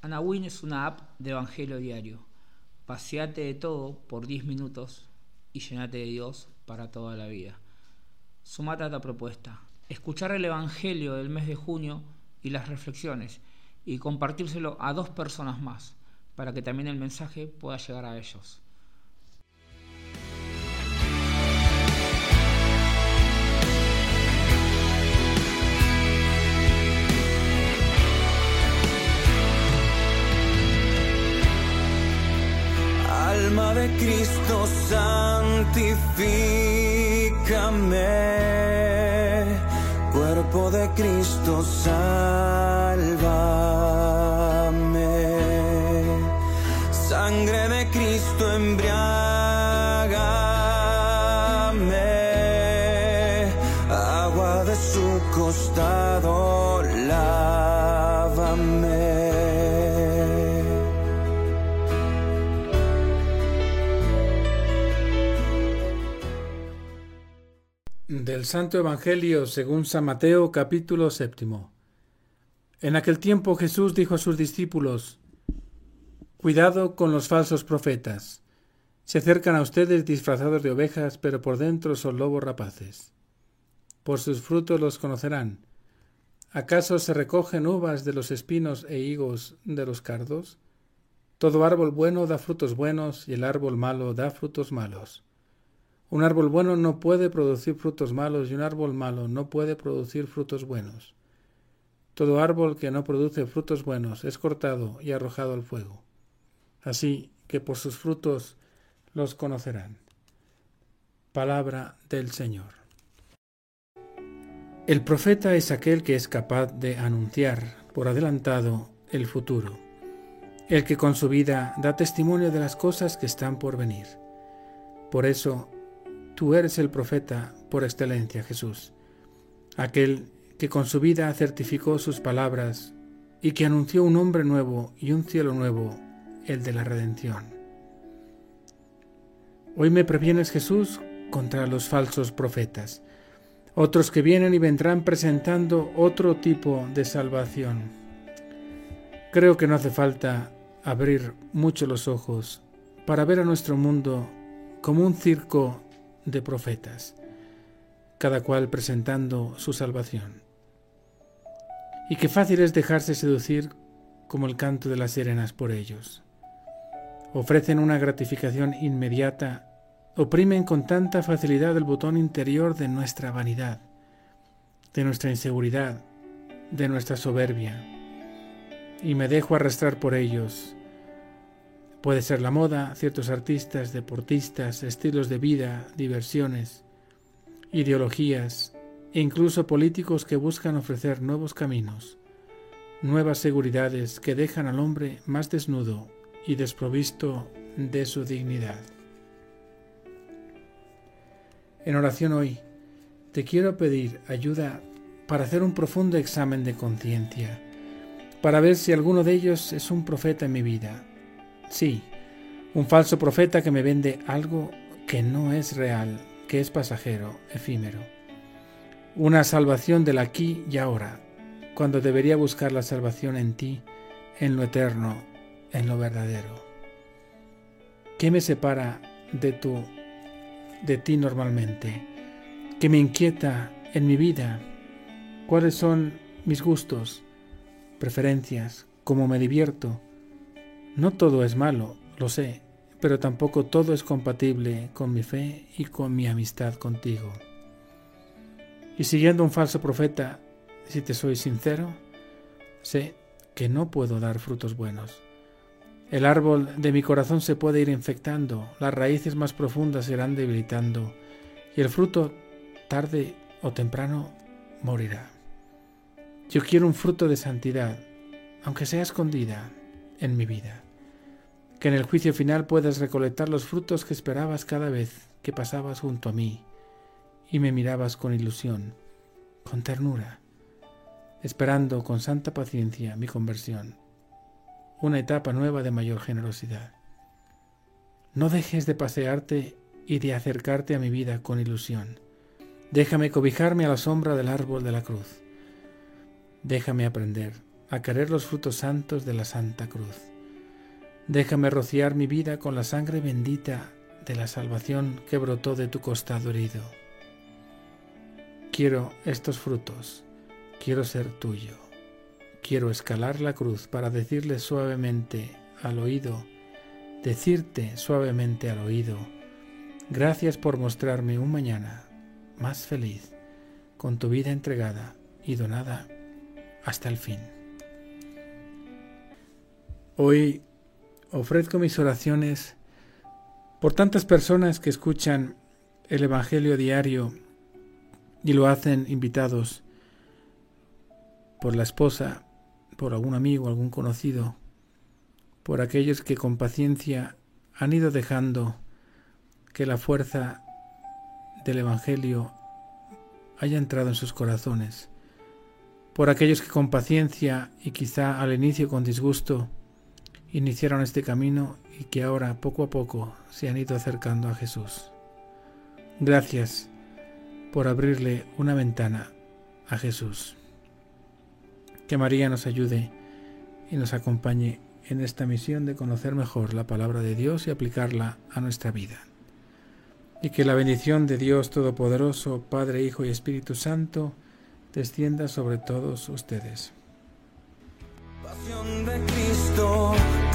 Anawin es una app de evangelio diario. Paseate de todo por 10 minutos y llenate de Dios para toda la vida. Sumate a esta propuesta. Escuchar el evangelio del mes de junio y las reflexiones y compartírselo a 2 personas más para que también el mensaje pueda llegar a ellos. Alma de Cristo, santifícame. Cuerpo de Cristo, sálvame. Sangre de Cristo, embriágame. Agua de su costado, lávame. Del Santo Evangelio según San Mateo, capítulo 7. En aquel tiempo Jesús dijo a sus discípulos: Cuidado con los falsos profetas. Se acercan a ustedes disfrazados de ovejas, pero por dentro son lobos rapaces. Por sus frutos los conocerán. ¿Acaso se recogen uvas de los espinos e higos de los cardos? Todo árbol bueno da frutos buenos, y el árbol malo da frutos malos. Un árbol bueno no puede producir frutos malos, y un árbol malo no puede producir frutos buenos. Todo árbol que no produce frutos buenos es cortado y arrojado al fuego. Así que por sus frutos los conocerán. Palabra del Señor. El profeta es aquel que es capaz de anunciar por adelantado el futuro, el que con su vida da testimonio de las cosas que están por venir. Por eso, tú eres el profeta por excelencia, Jesús, aquel que con su vida certificó sus palabras y que anunció un hombre nuevo y un cielo nuevo, el de la redención. Hoy me previenes, Jesús, contra los falsos profetas, otros que vienen y vendrán presentando otro tipo de salvación. Creo que no hace falta abrir mucho los ojos para ver a nuestro mundo como un circo de profetas, cada cual presentando su salvación. Y qué fácil es dejarse seducir como el canto de las sirenas por ellos. Ofrecen una gratificación inmediata, oprimen con tanta facilidad el botón interior de nuestra vanidad, de nuestra inseguridad, de nuestra soberbia, y me dejo arrastrar por ellos. Puede ser la moda, ciertos artistas, deportistas, estilos de vida, diversiones, ideologías e incluso políticos que buscan ofrecer nuevos caminos, nuevas seguridades que dejan al hombre más desnudo y desprovisto de su dignidad. En oración hoy te quiero pedir ayuda para hacer un profundo examen de conciencia, para ver si alguno de ellos es un profeta en mi vida. Sí, un falso profeta que me vende algo que no es real, que es pasajero, efímero. Una salvación del aquí y ahora, cuando debería buscar la salvación en ti, en lo eterno, en lo verdadero. ¿Qué me separa de ti normalmente? ¿Qué me inquieta en mi vida? ¿Cuáles son mis gustos, preferencias? ¿Cómo me divierto? No todo es malo, lo sé, pero tampoco todo es compatible con mi fe y con mi amistad contigo. Y siguiendo un falso profeta, si te soy sincero, sé que no puedo dar frutos buenos. El árbol de mi corazón se puede ir infectando, las raíces más profundas se irán debilitando, y el fruto, tarde o temprano, morirá. Yo quiero un fruto de santidad, aunque sea escondida, en mi vida. Que en el juicio final puedas recolectar los frutos que esperabas cada vez que pasabas junto a mí y me mirabas con ilusión, con ternura, esperando con santa paciencia mi conversión, una etapa nueva de mayor generosidad. No dejes de pasearte y de acercarte a mi vida con ilusión. Déjame cobijarme a la sombra del árbol de la cruz. Déjame aprender a querer los frutos santos de la Santa Cruz. Déjame rociar mi vida con la sangre bendita de la salvación que brotó de tu costado herido. Quiero estos frutos, quiero ser tuyo. Quiero escalar la cruz para decirte suavemente al oído, gracias por mostrarme un mañana más feliz, con tu vida entregada y donada hasta el fin. Hoy ofrezco mis oraciones por tantas personas que escuchan el Evangelio diario y lo hacen invitados por la esposa, por algún amigo, algún conocido, por aquellos que con paciencia han ido dejando que la fuerza del Evangelio haya entrado en sus corazones, por aquellos que con paciencia y quizá al inicio con disgusto iniciaron este camino y que ahora poco a poco se han ido acercando a Jesús. Gracias por abrirle una ventana a Jesús. Que María nos ayude y nos acompañe en esta misión de conocer mejor la palabra de Dios y aplicarla a nuestra vida. Y que la bendición de Dios Todopoderoso, Padre, Hijo y Espíritu Santo, descienda sobre todos ustedes. Pasión de Cristo.